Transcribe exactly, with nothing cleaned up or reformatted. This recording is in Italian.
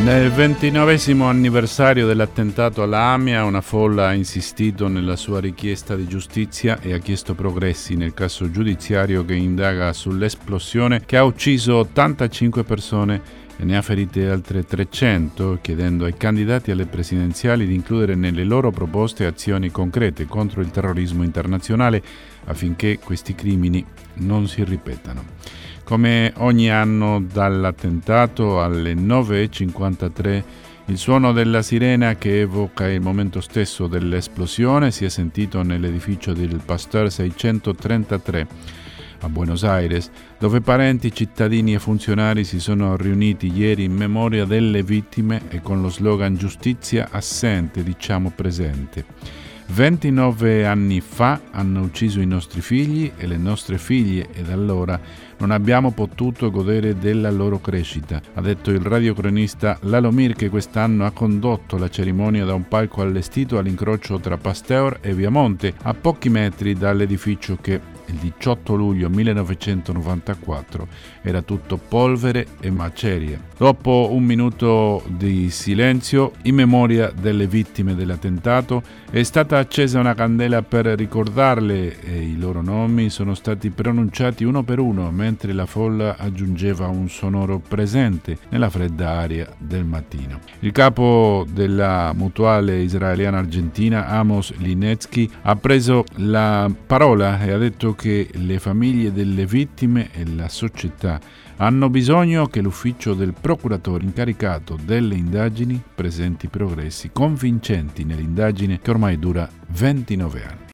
Nel ventinovesimo anniversario dell'attentato alla Amia, una folla ha insistito nella sua richiesta di giustizia e ha chiesto progressi nel caso giudiziario che indaga sull'esplosione che ha ucciso ottantacinque persone e ne ha ferite altre trecento, chiedendo ai candidati alle presidenziali di includere nelle loro proposte azioni concrete contro il terrorismo internazionale affinché questi crimini non si ripetano. Come ogni anno dall'attentato alle nove e cinquantatré, il suono della sirena che evoca il momento stesso dell'esplosione si è sentito nell'edificio del Pasteur seicentotrentatré a Buenos Aires, dove parenti, cittadini e funzionari si sono riuniti ieri in memoria delle vittime e con lo slogan "Giustizia assente, diciamo presente". ventinove anni fa hanno ucciso i nostri figli e le nostre figlie e da allora non abbiamo potuto godere della loro crescita, ha detto il radiocronista Lalomir, che quest'anno ha condotto la cerimonia da un palco allestito all'incrocio tra Pasteur e Viamonte, a pochi metri dall'edificio che il diciotto luglio millenovecentonovantaquattro era tutto polvere e macerie. Dopo un minuto di silenzio in memoria delle vittime dell'attentato è stata accesa una candela per ricordarle e i loro nomi sono stati pronunciati uno per uno mentre la folla aggiungeva un sonoro presente nella fredda aria del mattino. Il capo della mutuale israeliana argentina, Amos Linetsky, ha preso la parola e ha detto che le famiglie delle vittime e la società hanno bisogno che l'ufficio del procuratore incaricato delle indagini presenti progressi convincenti nell'indagine che ormai dura ventinove anni.